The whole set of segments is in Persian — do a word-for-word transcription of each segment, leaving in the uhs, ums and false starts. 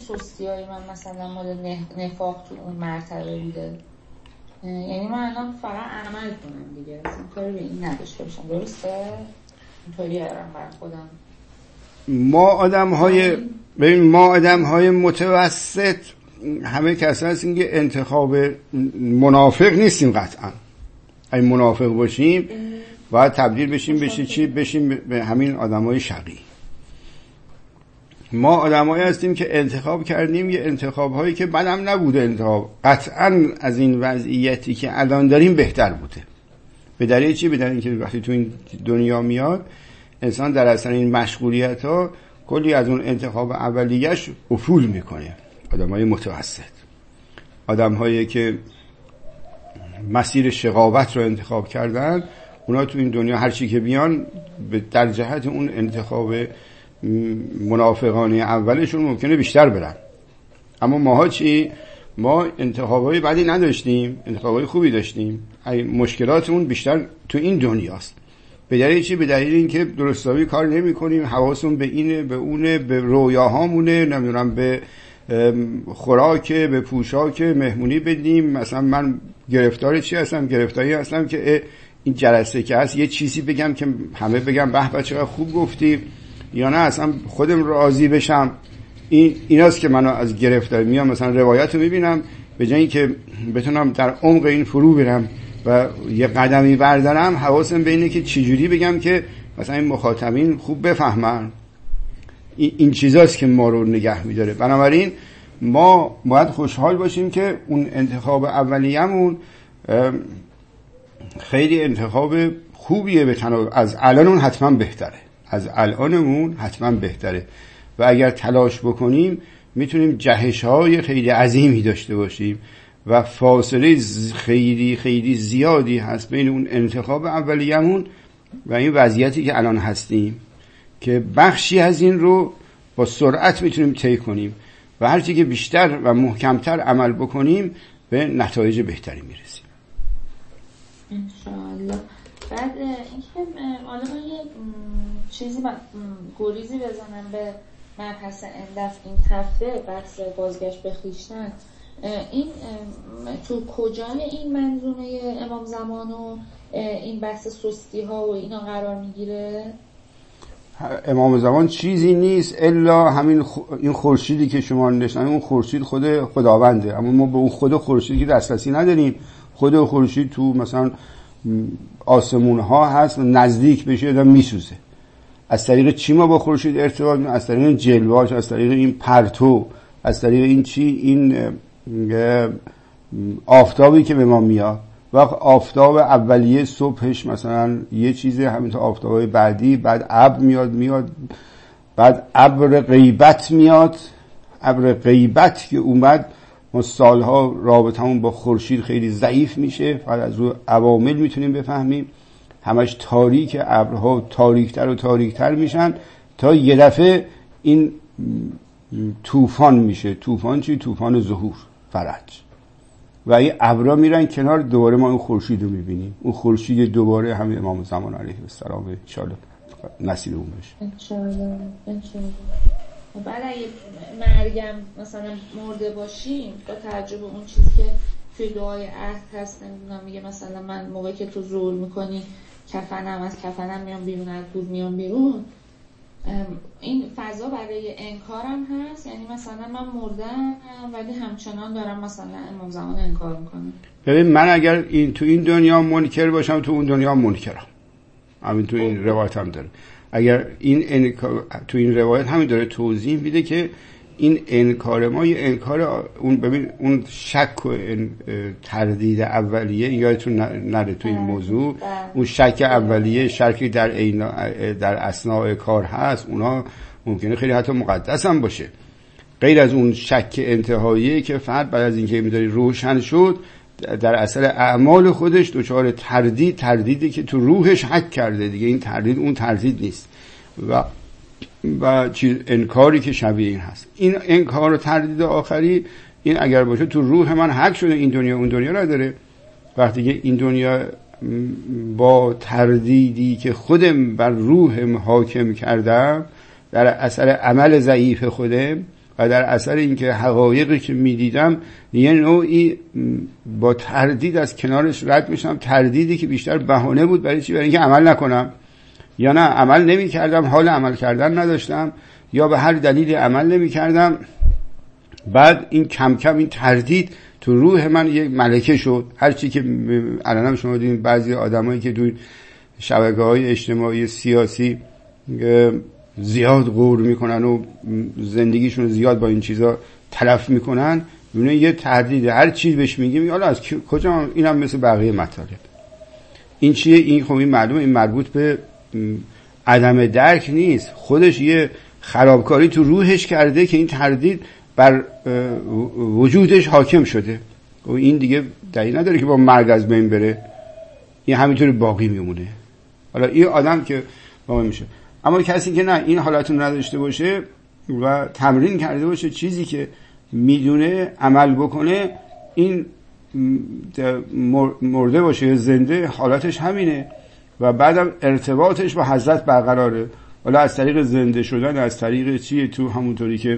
سستی‌های من مثلا مال نفاق تو اون مرتبه بوده، یعنی من الان فقط عمل کنم دیگه، اصلا کاری به این نداشته باشم. درسته؟ اینطوری هرم بر خودم. ما آدم های ببین ما آدم های متوسط همه کسا هستیم که انتخاب منافق نیستیم قطعا. اگه منافق باشیم باید تبدیل بشیم بشه چی؟ بشیم به همین آدم های شقی. ما آدم هایی هستیم که انتخاب کردیم یه انتخاب هایی که بدم نبوده، انتخاب قطعا از این وضعیتی که الان داریم بهتر بوده. به دلیل چی؟ به دلیل که وقتی تو این دنیا میاد انسان در اثر این مشغولیت ها کلی از اون انتخاب اولیه‌اش افول میکنه. آدم های متوسط، آدم هایی که مسیر شقاوت رو انتخاب کردن، اونا تو این دنیا هر چی که بیان در جهت اون انتخاب منافقانه اولشون ممکنه بیشتر برن. اما ماها چی؟ ما انتخابای بدی نداشتیم، انتخابای خوبی داشتیم. مشکلاتمون بیشتر تو این دنیاست. به دلیل چی؟ به دلیل اینکه درستابی کار نمی کنیم، حواسمون به اینه، به اونه، به رویاهامونه، نمیدونم به خوراک، به پوشاک، مهمونی بدیم. مثلا من گرفتار چی هستم؟ گرفتاری هستم که این جلسه که هست یه چیزی بگم که همه بگم به به چقدر خوب گفتی، یا نه اصلا خودم راضی بشم. این ایناست که منو از گرفتاری میام. مثلا روایت رو میبینم به جای اینکه بتونم در عمق این فرو برم و یه قدمی بردارم، حواسم به اینه که چجوری بگم که مثلا این مخاطبین خوب بفهمن. این چیزاست که ما رو نگه میداره. بنابراین ما باید خوشحال باشیم که اون انتخاب اولیه‌مون خیلی انتخاب خوبیه، به تناسب از الانمون حتما بهتره، از الانمون حتما بهتره و اگر تلاش بکنیم میتونیم جهش‌های خیلی عظیمی داشته باشیم و فاصله خیلی خیلی زیادی هست بین اون انتخاب اولیه‌مون و این وضعیتی که الان هستیم که بخشی از این رو با سرعت میتونیم طی کنیم و هرچی که بیشتر و محکمتر عمل بکنیم به نتایج بهتری میرسیم انشاءالله. بعد اینکه حالا من یه چیزی گریزی بزنم به مبحث اندف این هفته، بحث بازگشت به خویشتن، این تو کجای این منظومه امام زمان و این بحث سستی ها و اینا قرار میگیره؟ امام زمان چیزی نیست الا همین خ... این خورشیدی که شما نشون، اون خورشید خود خداونده، اما ما به اون خود خورشیدی که دسترسی نداریم. خود خورشید تو مثلا آسمون ها هست، نزدیک بشه آدم میسوزه. از طریق چی ما با خورشید ارتباط داریم؟ از طریق جلوه‌اش، از طریق این پرتو، از طریق این چی، این آفتابی که به ما میاد. وقت آفتاب اولیه صبحش مثلا یه چیزه، همینطور آفتابای بعدی، بعد ابر میاد میاد بعد ابر غیبت میاد. ابر غیبت که اومد ما سالها رابطمون با خورشید خیلی ضعیف میشه، فقط از رو عوامل میتونیم بفهمیم. همش تاریک، ابرها تاریکتر و تاریکتر میشن تا یه دفعه این طوفان میشه. طوفان چی؟ طوفان ظهور، فرج. و این ابرها میرن کنار، دوباره ما اون خورشید رو میبینیم. اون خورشید دوباره همین امام زمان علیه السلام ان شاء الله نصیب اون بشه ان شاء الله ان شاء الله. بعد اگه مرگم مثلا مرده باشیم، با توجه به اون چیزی که توی دعای عهد هست، نمیدونم میگه مثلا من موقعی که تو ظهور میکنی کفنم از کفنم میام بیرون، از دور میام بیرون، این فضا برای انکارم هست؟ یعنی مثلا من مردم ولی همچنان دارم مثلا امام زمان انکار میکنم؟ ببین من اگر این تو این دنیا منکر باشم، تو اون دنیا منکرم. همین تو این روایت هم داره. اگر این انکار تو این روایت همین داره توضیح میده که این انکار ما یه انکار اون، ببین اون شک و تردید اولیه یادتون نره تو این موضوع، اون شک اولیه، شکی در اینا در اثناء کار هست، اونا ممکنه خیلی حتی مقدس هم باشه، غیر از اون شک انتهایی که فرد بعد از اینکه میذاری روشن شد در اثر اعمال خودش دچار تردید، تردیدی که تو روحش حک کرده دیگه. این تردید اون تردید نیست و و چیز انکاری که شبیه این هست. این انکار و تردید آخری این اگر باشه تو روح من حک شده، این دنیا اون دنیا را داره. وقتی که این دنیا با تردیدی که خودم بر روحم حاکم کردم در اثر عمل ضعیف خودم، و در اثر اینکه حقایقی که میدیدم یه نوعی با تردید از کنارش رد میشم، تردیدی که بیشتر بهانه بود برای چی؟ برای اینکه عمل نکنم، یا نه عمل نمی کردم، حال عمل کردن نداشتم، یا به هر دلیل عمل نمی کردم. بعد این کم کم این تردید تو روح من یک ملکه شد. هرچی که الان شما دیدین بعضی آدمایی که تو شبکه‌های اجتماعی سیاسی زیاد غور میکنن و زندگیشون زیاد با این چیزا تلف میکنن، میونه یه تردید، هر چیز بهش میگیم حالا از کجا، اینم مثل بقیه مطالب. این چیه؟ این خب این معلومه این مربوط به عدم درک نیست، خودش یه خرابکاری تو روحش کرده که این تردید بر وجودش حاکم شده و این دیگه دلیل نداره که با مرگ از بین بره، این همینطوری باقی میمونه. حالا این آدم که باقی میشه، اما کسی که نه این حالتون نداشته باشه و تمرین کرده باشه چیزی که میدونه عمل بکنه، این مرده باشه یا زنده حالتش همینه و بعدم ارتباطش با حضرت برقراره. حالا از طریق زنده شدن، از طریق چیه؟ تو همونطوری که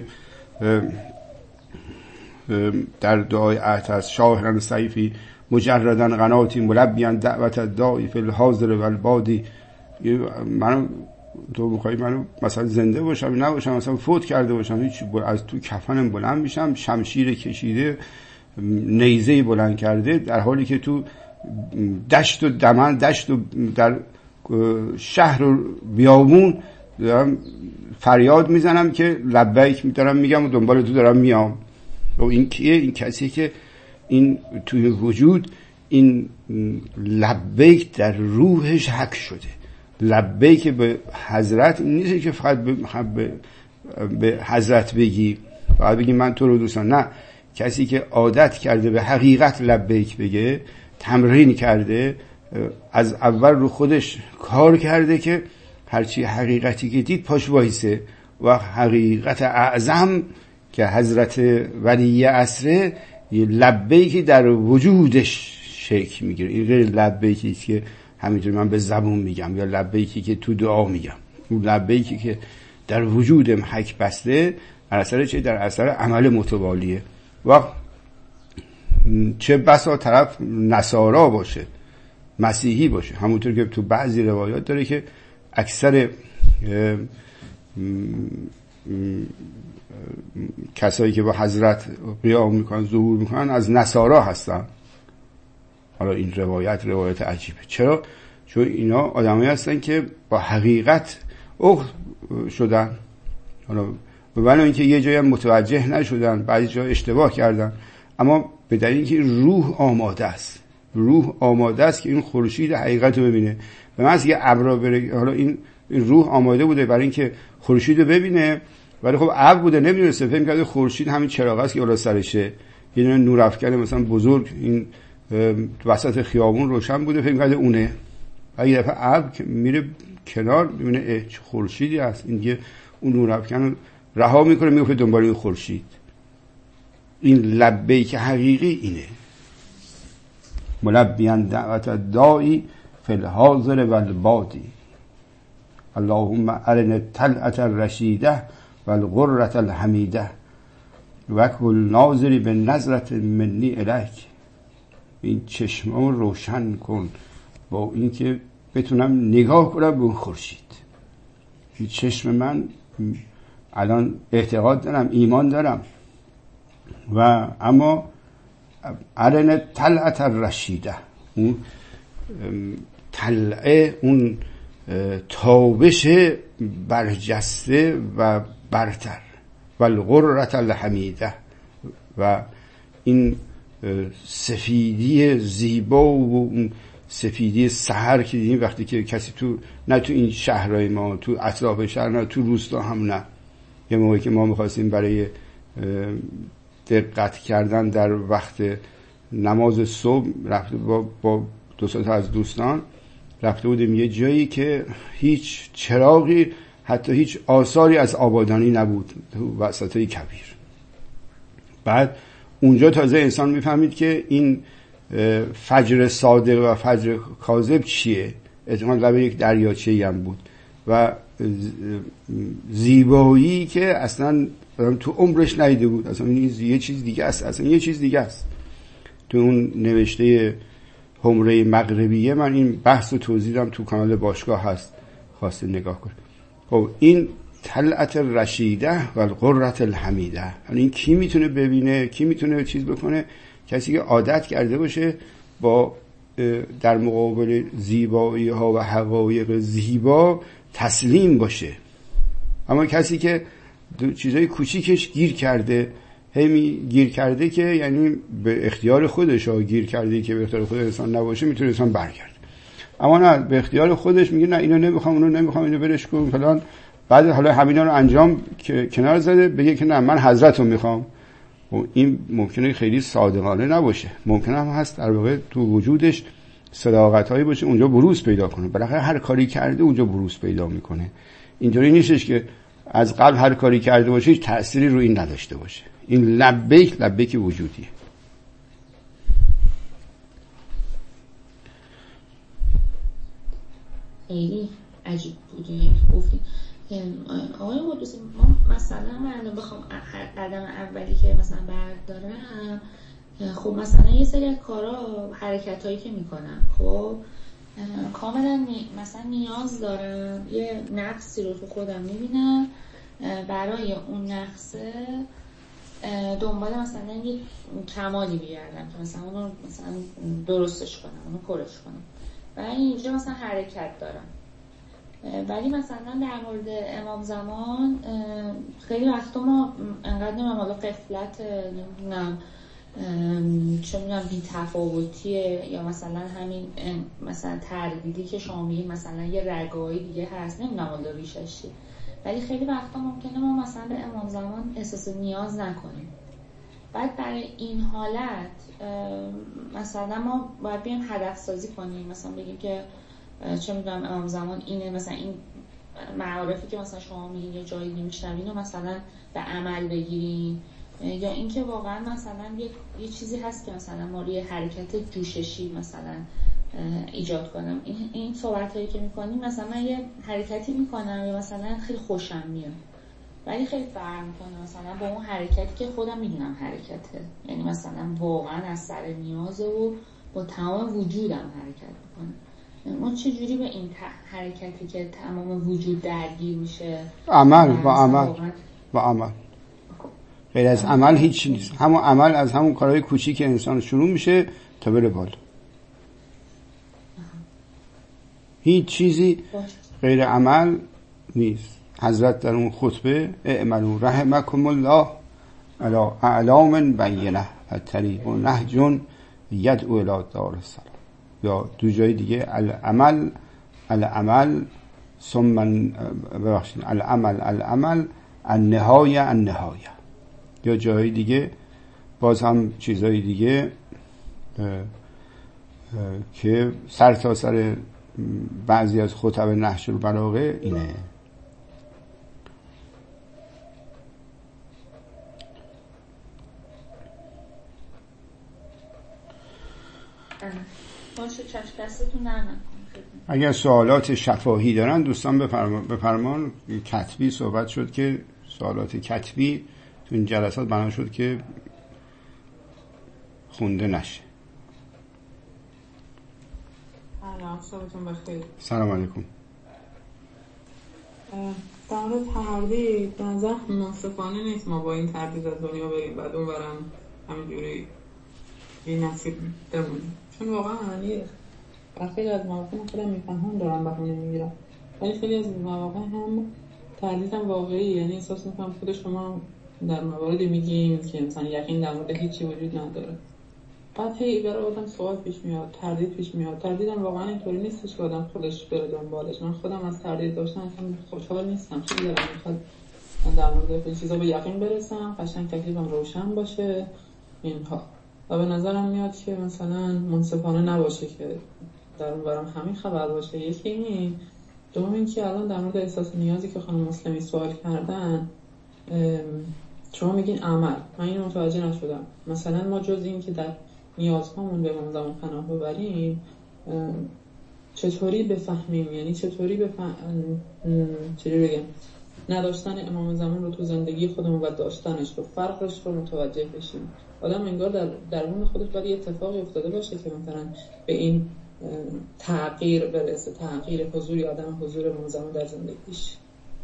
در دعای عهد هست، شاهرن سیفی مجردن قناتی ملبیان دعوت دائی فی الحاضر و البادی. منو تو بخوایی منو مثلا زنده باشم نباشم، مثلا فوت کرده باشم، هیچ از تو کفنم بلند میشم، شمشیر کشیده، نیزه بلند کرده، در حالی که تو دشت و دمن، دشت و در شهر و بیابون دارم فریاد میزنم که لبیک میدارم میگم و دنبال تو دارم میام. و این کیه؟ این کسی که این توی وجود این لبیک در روحش حک شده. لبیک به حضرت نیست که فقط به, به حضرت بگی، فقط بگی من تو رو دوست دارم، نه، کسی که عادت کرده به حقیقت لبیک بگه، تمرین کرده، از اول رو خودش کار کرده که هرچی حقیقتی که دید پاش وایسه و حقیقت اعظم که حضرت ولی عصره لبیکی در وجودش شکل میگیره. این غیر لبیکی که همینطور من به زبون میگم یا لبیکی که تو دعا میگم، اون لبیکی که در وجودم حک بسته در اثر چه؟ در اثر عمل متوالیه. و چه بسا طرف نصارا باشه، مسیحی باشه، همونطور که تو بعضی روایات داره که اکثر کسایی که با حضرت قیام میکنن، ظهور میکنن، از نصارا هستن. حالا این روایت روایت عجیبه. چرا؟ چون اینا آدمایی هستن که با حقیقت اخ شدن، حالا ولی اینکه یه جایی متوجه نشدن، بعضی جا اشتباه کردن، اما به دلیل اینکه روح آماده است، روح آماده است که این خورشید حقیقت رو ببینه. به من از یه ابر بره، حالا این روح آماده بوده برای اینکه خورشید رو ببینه، ولی خب ابر بوده نمیدونسته، فکر کرده خورشید همین چراغ است که بالا سرشه، یه دونه نورافکن مثلا بزرگ این وسط خیابون روشن بوده، فکر کرده اونه. و یه دفعه ابر میره کنار میبینه چه خورشیدی هست، این دیگه اون نورافکن رو رها میکنه، میفته دنبال این خورشید. این لبیک حقیقی اینه، ملبیان دعوت دائی فی الحاضر و البادی، اللهم ارنا طلعت الرشیده و الغرة الحمیده و کل ناظری به نظرت منی الیک. این چشمم روشن کن با اینکه بتونم نگاه کنم به اون خورشید. این چشم من الان اعتقاد دارم، ایمان دارم، و اما ارنا طلعت الرشیده، اون طلعه، اون تابش برجسته و برتر، و الغرة الحمیده، و این سفیدی زیبا و اون سفیدی سحر که دیدیم وقتی که کسی تو، نه تو این شهرهای ما، تو اطراف شهر، نه تو روستا هم، نه، یه موقعی که ما میخواستیم برای دقت کردن در وقت نماز صبح رفته با, با دو تا از دوستان رفته بودیم یه جایی که هیچ چراغی، حتی هیچ آثاری از آبادانی نبود تو وسطای کبیر. بعد اونجا تازه انسان میفهمید که این فجر صادق و فجر کاذب چیه. احتمال لب یک دریاچه‌ای هم بود و زیبایی که اصلا آدم تو عمرش ندیده بود. اصلا این یه چیز دیگه است، اصلا یه چیز دیگه است. تو اون نوشته حمره مغربیه من این بحث رو توضیح دادم، تو کانال باشگاه هست، خواسته نگاه کنه. خب این طلعت رشیده و القرة الحمیده، یعنی این کی میتونه ببینه، کی میتونه چیز بکنه؟ کسی که عادت کرده باشه با در مقابل زیبایی ها و حقایق زیبا تسلیم باشه. اما کسی که چیزای کوچیکش گیر کرده، هی گیر کرده که یعنی به اختیار خودش ها گیر کرده که به اختیار خود انسان نباشه، میتونه انسان برگرده. اما نه، به اختیار خودش میگه نه اینو نمیخوام، اونو نمیخوام، اینو برش کن فلان. بعد حالا همینا رو انجام که کنار زده بگه که نه من حضرت رو میخوام. و این ممکنه خیلی صادقانه نباشه، ممکنه هم هست در واقع تو وجودش صداقت هایی باشه اونجا بروز پیدا کنه. بالاخره هر کاری کرده اونجا بروز پیدا میکنه. اینطوری نیستش که از قبل هر کاری کرده باشه هیچ تأثیری رو این نداشته باشه. این لبیک لبیک وجودیه. خیلی عجیب بود این که گفتی. آقای قدوسی، ما مثلا من بخوام قدم اولی که مثلا بردارم، خب مثلا یه سری کارا حرکت هایی که میکنم، خب کاملا نی... مثلا نیاز دارم یه نقصی رو تو خودم میبینم، برای اون نقصه دنبال مثلا یه کمالی بیاردم که مثلا اونو مثلا درستش کنم، اونو پرش کنم و اینجا مثلا حرکت دارم. ولی مثلا در مورد امام زمان خیلی وقتا ما انقدر نمیم حالا قفلت نمیدونم چه میدونم بی تفاوتیه یا مثلا همین مثلا تردیدی که شما میگید مثلا یه رگایی دیگه هست، نمیدونم حالا ریشش چیه. ولی خیلی وقتا ممکنه ما مثلا به امام زمان احساس نیاز نکنیم. بعد برای این حالت مثلا ما باید بیم هدف سازی کنیم، مثلا بگیم که چه میدونم امام زمان اینه، مثلا این معارفی که مثلا شما میگین یه جایی میشنوین و مثلا به عمل بگیرین، یا اینکه واقعا مثلا یه یه چیزی هست که مثلا ما روی حرکت جوششی مثلا ایجاد کنم. این این صحبتایی که میکنیم، مثلا من یه حرکتی میکنم یا مثلا خیلی خوشم میاد ولی خیلی فرق میکنه مثلا با اون حرکتی که خودم میدونم حرکته، یعنی مثلا واقعا از سر نیاز و با تمام وجودم حرکت میکنم. ما چجوری به این حرکتی که تمام وجود درگیر میشه عمل با عمل با عمل غیر از عمل هیچ نیست. همون عمل از همون کارهای کوچیک انسان شروع میشه تا بره بالا. هیچ چیزی غیر عمل نیست. حضرت در اون خطبه اعملوا رحمکم الله علی اعلام بینه الطریق و نهج یدعو الی دار السلام، یا دو جای دیگه العمل العمل ثم ببخشید العمل العمل النهایه النهایه، یا جای دیگه باز هم چیزای دیگه اه اه که سر تا سر بعضی از خطب نهج البلاغه اینه. باشه چشم دستتون نرم نکنم. اگر سوالات شفاهی دارن دوستان بفرمان. کتبی صحبت شد که سوالات کتبی تو این جلسات بنا شد که خونده نشه. سلام، شبتون بخیر. سلام علیکم. در مورد تردید به نظر منصفانه نیست ما با این تردید از دنیا بریم بعد اون برم همینجوری این نصیب بمونیم، چون واقعا معنی خیلی از مواقع خودم میفهمم دارم بهونه میگیرم، ولی خیلی از مواقع هم تردید هم واقعی، یعنی احساس میکنم خود شما در مواردی میگیم که مثلا یقین در مورد هیچی وجود نداره، بعد هی برای آدم سوال پیش میاد، تردید پیش میاد. تردیدم واقعا اینطوری نیستش که آدم خودش بره دنبالش. من خودم از تردید داشتن اصلا خوشحال نیستم، خیلی دارم میخواد در مورد این چیزا به یقین برسم، قشنگ تکلیفم روشن باشه اینها، و به نظرم میاد که مثلا منصفانه نباشه که در اون برام همین خبر باشه. یکی این، دوم این که الان در مورد احساس نیازی که خانم مسلمی سوال کردن، شما میگین عمل، من اینو متوجه نشدم. مثلا ما جز این که در نیازهامون به امام زمان پناه ببریم، چطوری بفهمیم، یعنی چطوری بفهم چطوری بگم نداشتن امام زمان رو تو زندگی خودمون و داشتنش رو، فرقش رو متوجه بشیم. آدم انگار در درون خودش باید یه اتفاقی افتاده باشه که مثلا به این تغییر برسه، تغییر حضوری آدم، حضور امام زمان در زندگیش.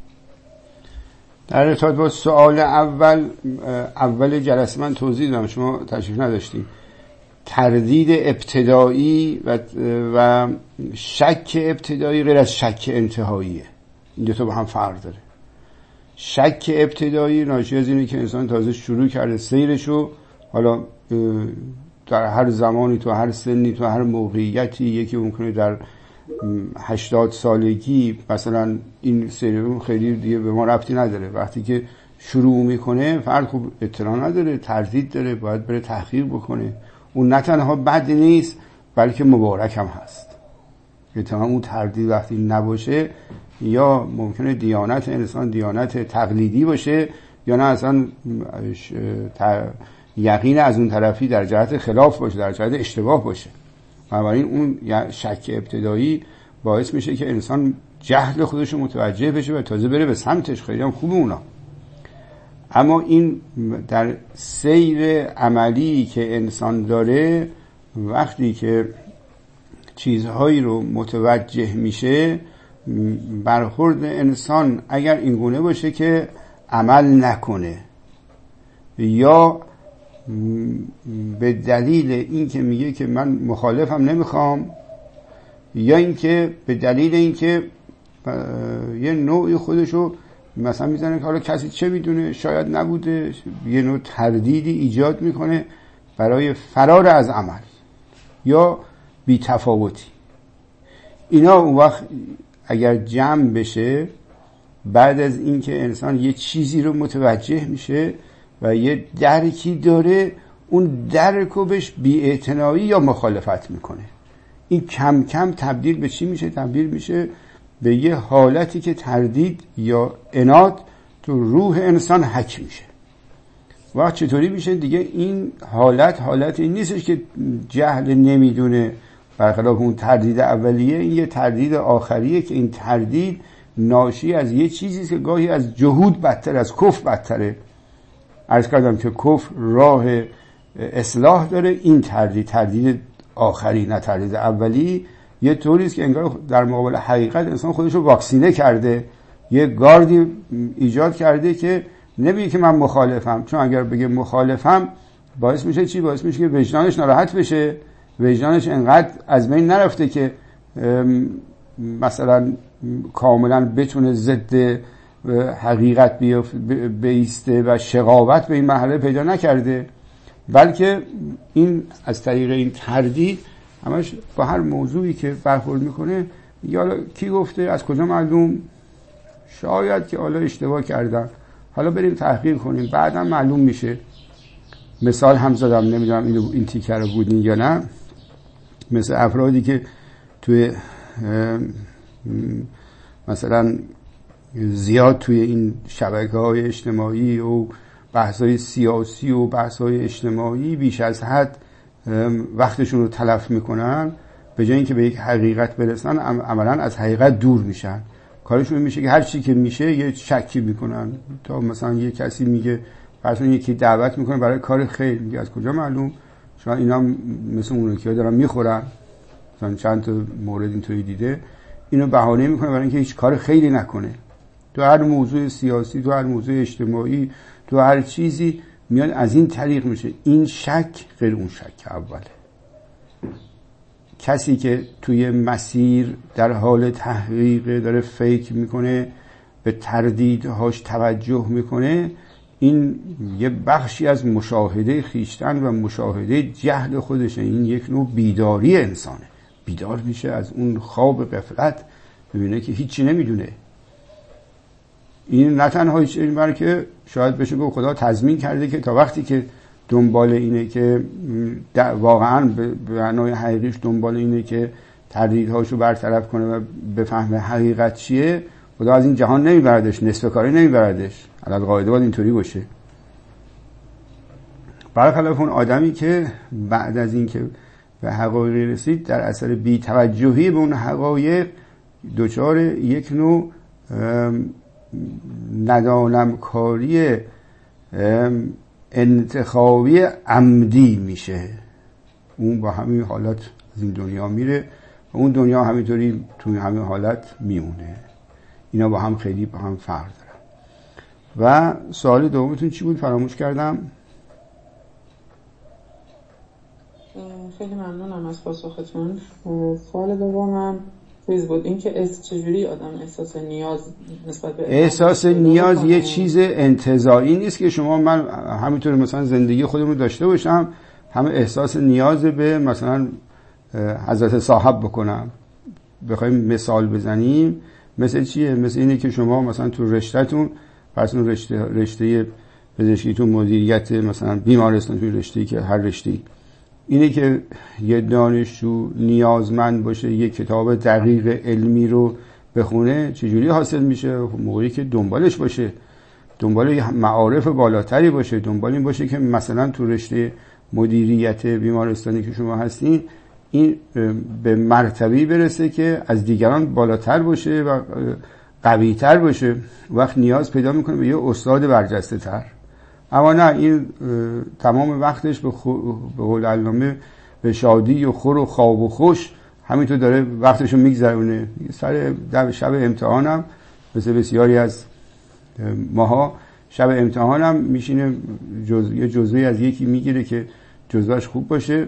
در ارتباط با سوال اول اول جلسه من توضیح دادم، شما تشریف نداشتید. تردید ابتدایی و و شک ابتدایی غیر از شک انتهاییه. این دو تا با هم فرق داره. شک ابتدایی ناشی از اینه که انسان تازه شروع کرده سیرشو، حالا در هر زمانی، تو هر سنی، تو هر موقعیتی، یکی ممکنه در هشتاد سالگی مثلا این سیرون خیلی دیگه به ما ربطی نداره. وقتی که شروع میکنه فرد خوب اطلاع نداره، تردید داره، باید بره تحقیق بکنه. اون نه تنها بد نیست بلکه مبارک هم هست. اتفاقا اون تردید وقتی نباشه، یا ممکنه دیانت انسان دیانت تقلیدی باشه، یا نه اصلا یقین از اون طرفی در جهت خلاف باشه، در جهت اشتباه باشه. بنابراین اون شک ابتدایی باعث میشه که انسان جهل خودش رو متوجه بشه و تازه بره به سمتش. خیلی هم خوبه اونا. اما این در سیر عملی که انسان داره، وقتی که چیزهایی رو متوجه میشه، برخورد انسان اگر این گونه باشه که عمل نکنه، یا به دلیل این که میگه که من مخالفم نمیخوام، یا این که به دلیل این که یه نوعی خودشو مثلا میزنه که حالا کسی چه میدونه، شاید نبوده، یه نوع تردیدی ایجاد میکنه برای فرار از عمل یا بی‌تفاوتی. اینا اون وقت اگر جمع بشه، بعد از اینکه انسان یه چیزی رو متوجه میشه و یه درکی داره، اون درکو بهش بی‌اعتنایی یا مخالفت میکنه، این کم کم تبدیل به چی میشه؟ تبدیل میشه به یه حالتی که تردید یا عناد تو روح انسان حک میشه. وقت چطوری میشه دیگه؟ این حالت حالت این نیستش که جهل نمیدونه، برخلاف اون تردید اولیه، این یه تردید آخریه که این تردید ناشی از یه چیزیست که گاهی از جهود بدتر، از کفر بدتره. عرض کردم که کفر راه اصلاح داره، این تردید تردید آخری، نه تردید اولی، یه طوریست که انگار در مقابل حقیقت انسان خودش رو واکسینه کرده، یه گاردی ایجاد کرده که نمیگه که من مخالفم، چون اگر بگه مخالفم باعث میشه چی؟ باعث میشه که وجدانش ناراحت بشه، وجدانش انقدر از بین نرفته که مثلا کاملا بتونه ضد حقیقت بیسته و شقاوت به این مرحله پیدا نکرده، بلکه این از طریق این تردید همش با هر موضوعی که برخورد میکنه، یا کی گفته، از کجا معلوم، شاید که حالا اشتباه کردم، حالا بریم تحقیق کنیم بعدم معلوم میشه. مثال هم زدم، نمیدونم این این تیکه رو بودین یا نه، مثل افرادی که توی مثلا زیاد توی این شبکه‌های اجتماعی و بحث‌های سیاسی و بحث‌های اجتماعی بیش از حد وقتشون رو تلف میکنن، به جای اینکه به یک حقیقت برسن عملاً از حقیقت دور میشن. کارشون میشه که هر چی که میشه یه شکی میکنن. تا مثلا یه کسی میگه، مثلا یکی دعوت میکنه برای کار خیر، میگه از کجا معلوم؟ شاید اینا مثل اون که دارن میخورن، مثلا چند تا مورد اینطوری دیده، اینو بهانه میکنه برای اینکه هیچ کار خیری نکنه. تو هر موضوع سیاسی، تو هر موضوع اجتماعی، تو هر چیزی میاد از این طریق میشه. این شک غیر اون شک اوله. کسی که توی مسیر در حال تحقیق داره فکر میکنه، به تردیدهاش توجه میکنه، این یه بخشی از مشاهده خیشتن و مشاهده جهل خودشه. این یک نوع بیداری انسانه، بیدار میشه از اون خواب غفلت، ببینه که هیچی نمیدونه. این نه تنها هیچ، این برای که شاید بشه که خدا تضمین کرده که تا وقتی که دنبال اینه که واقعا به معنای حقیقیش دنبال اینه که تردیدهاشو برطرف کنه و بفهمه حقیقت چیه، خدا از این جهان نمیبردش، نصف کاری نمیبردش. علل قاعده باید اینطوری باشه. برخلاف اون آدمی که بعد از این که به حقایق رسید، در اثر بی‌توجهی به اون حقایق دچار یک نوع ندانم کاری انتخابی عمدی میشه. اون با همین حالت از این دنیا میره و اون دنیا همینطوری توی همین حالت میمونه. اینا با هم خیلی با هم فرق دارن. و سوال دومتون چی بود؟ فراموش کردم. خیلی ممنونم از پاسختون. سوال دومم چیز بود، این که چجوری آدم احساس نیاز نسبت به احساس نیاز یه چیز انتزاعی نیست که شما من همینطور مثلا زندگی خودم رو داشته باشم همه احساس نیاز به مثلا حضرت صاحب بکنم. بخوایم مثال بزنیم مثل چیه؟ مثل اینه که شما مثلا تو رشتهتون پس اون رشته رشته پزشکیتون مدیریت مثلا بیمارستان تو رشته‌ای که هر رشته‌ای اینه که یه دانشجو نیازمند باشه یه کتاب دقیق علمی رو بخونه. چجوری حاصل میشه؟ موقعی که دنبالش باشه، دنبال معارف بالاتری باشه، دنبال این باشه که مثلا تو رشته مدیریت بیمارستانی که شما هستین این به مرتبه‌ای برسه که از دیگران بالاتر باشه و قوی‌تر باشه. وقت نیاز پیدا میکنه به یه استاد برجسته تر. اما نه، این تمام وقتش به قول علامه به شادی و خور و خواب و خوش همینطور داره وقتشو میگذرونه. سر در شب امتحانم مثل بسیاری از ماها شب امتحانم میشینه جز... یه جزوی از یکی میگیره که جزوهش خوب باشه،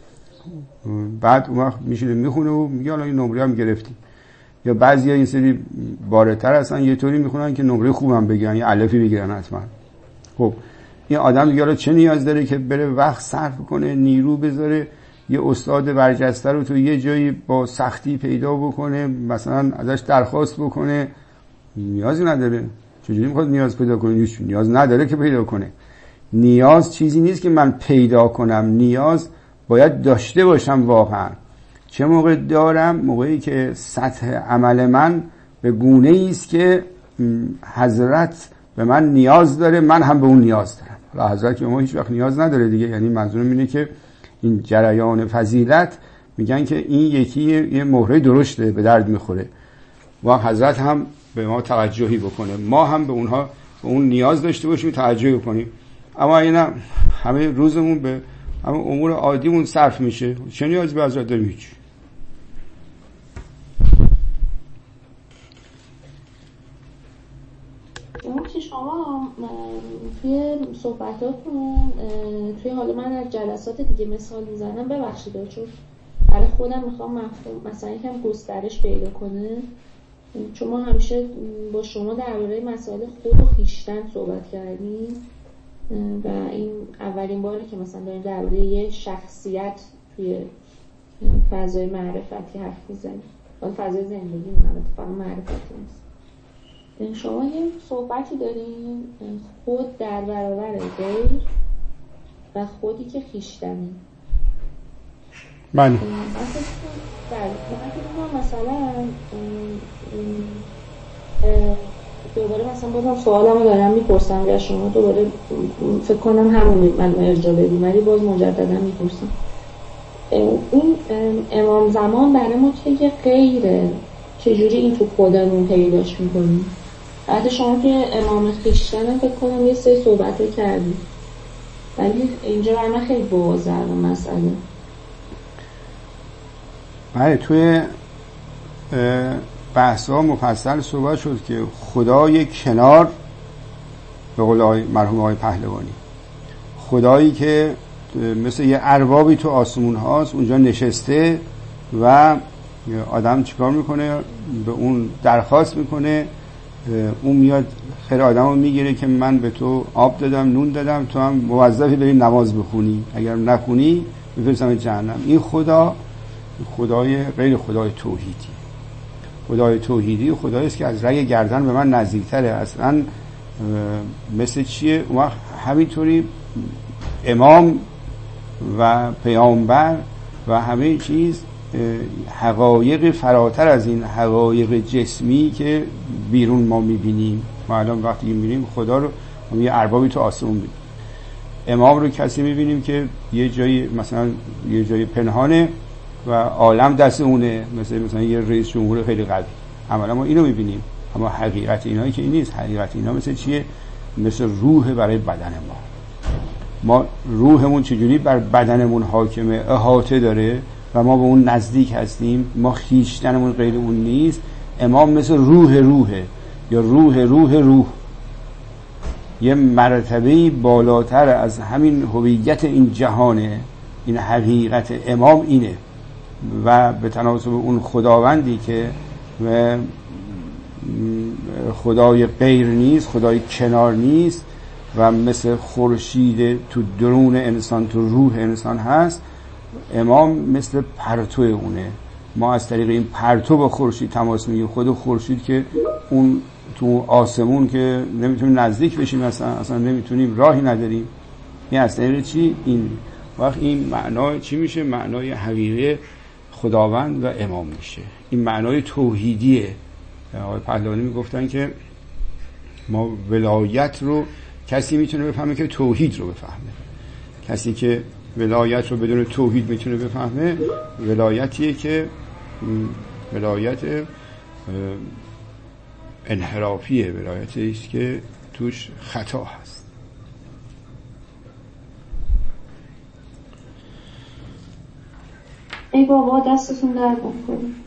بعد اون وقت میشینه میخونه و میگه الان این نمره هم گرفتیم. یا بعضیا این سری بارتر هستن یه طوری میخونن که نمره خوبم بگیرن یا الفی بگیرن حتما. خب این آدم دیگه الان چه نیاز داره که بره وقت صرف کنه، نیرو بذاره یه استاد برجسته رو تو یه جایی با سختی پیدا بکنه، مثلا ازش درخواست بکنه؟ نیازی نداره. چجوری میخواد نیاز پیدا کنه؟ نیاز نداره که پیدا کنه. نیاز چیزی نیست که من پیدا کنم، نیاز باید داشته باشم واقعا. چه موقع دارم؟ موقعی که سطح عمل من به گونه‌ای است که حضرت به من نیاز داره، من هم به اون نیاز دارم. حالا حضرت که ما هیچ وقت نیاز نداره دیگه، یعنی منظورم اینه که این جریان فضیلت میگن که این یکی یه مهره درشته به درد میخوره و حضرت هم به ما توجهی بکنه، ما هم به اونها به اون نیاز داشته باشیم توجهی بکنیم. اما اینا همه روزمون به همه امور عادیمون صرف میشه، چه نیازی به حضرت داریم؟ هیچ. که شما توی صحبتاتون توی حالا من از جلسات دیگه مثال میزنم، ببخشید چون برای خودم میخوام مفهوم مثلا یکم گسترش پیدا کنه، چون ما همیشه با شما درباره مسائل خود و خویشتن صحبت کردیم و این اولین باره که مثلا داریم درباره یه شخصیت توی فضای معرفتی حرف میزنیم. حالا فضای زندگی البته فقط معرفتی نیست. شما یه صحبتی دارین خود در برابر غیر و خودی که خویشتنی. بله. بله. مثلا دوباره مثلا بازم سوالمو دارم میپرسم یا شما دوباره فکر کنم همون من ارجاع بدیم ولی باز مجددا میپرسم. این امام زمان برای ما که یه غیره، چجوری این تو خودمون پیداش میکنیم؟ بعد شما که امام خویشتن فکر کنم یه سری صحبت کردیم ولی اینجا برای من خیلی بازه مسئله. بله، توی بحث‌ها مفصل صحبت شد که خدای کنار، به قول مرحوم آقای پهلوانی، خدایی که مثل یه اربابی تو آسمون هاست اونجا نشسته و آدم چیکار میکنه؟ به اون درخواست میکنه، اون میاد خیر آدم رو میگیره که من به تو آب دادم، نون دادم، تو هم موظفی بری نماز بخونی، اگر نخونی میفرستم جهنم. این خدا خدای غیر خدای توحیدی. خدای توحیدی خدایی است که از رگ گردن به من نزدیکتره. اصلا مثل چیه؟ اون وقت همینطوری امام و پیامبر و همه چیز حقایق فراتر از این حقایق جسمی که بیرون ما میبینیم. ما الان وقتی میبینیم خدا رو ما یه اربابی تو آسمون میبینیم، امام رو کسی میبینیم که یه جایی مثلا یه جایی پنهانه و عالم دست اونه، مثلا مثلا یه رئیس جمهور خیلی قوی، عملا ما اینو میبینیم. اما حقیقت اینایی که این نیست. حقیقت اینا مثل چیه؟ مثل روح برای بدن ما. ما روحمون چجوری بر بدنمون حاکمه، احاطه داره و ما به اون نزدیک هستیم، ما خیشتنمون غیر اون نیست. امام مثل روح روحه، یا روح روح روح، یه مرتبه بالاتر از همین هویت این جهانه. این حقیقت امام اینه و به تناسب اون خداوندی که خدای غیر نیست، خدای کنار نیست و مثل خورشید تو درون انسان، تو روح انسان هست. امام مثل پرتو اونه. ما از طریق این پرتو با خورشید تماس میگیم. خود خورشید که اون تو آسمون که نمیتونیم نزدیک بشیم، اصلا اصلا نمیتونیم، راهی نداریم. این از طریق چی؟ این وقت این معنای چی میشه؟ معنای حقیقی خداوند و امام میشه. این معنای توحیدیه. آقای پهلوانی میگفتن که ما ولایت رو کسی میتونه بفهمه که توحید رو بفهمه. کسی که ولایت رو بدون توحید میتونه بفهمه، ولایتیه که ولایت انحرافیه، ولایتی است که توش خطا هست. ای بابا دستتون درد نکنه.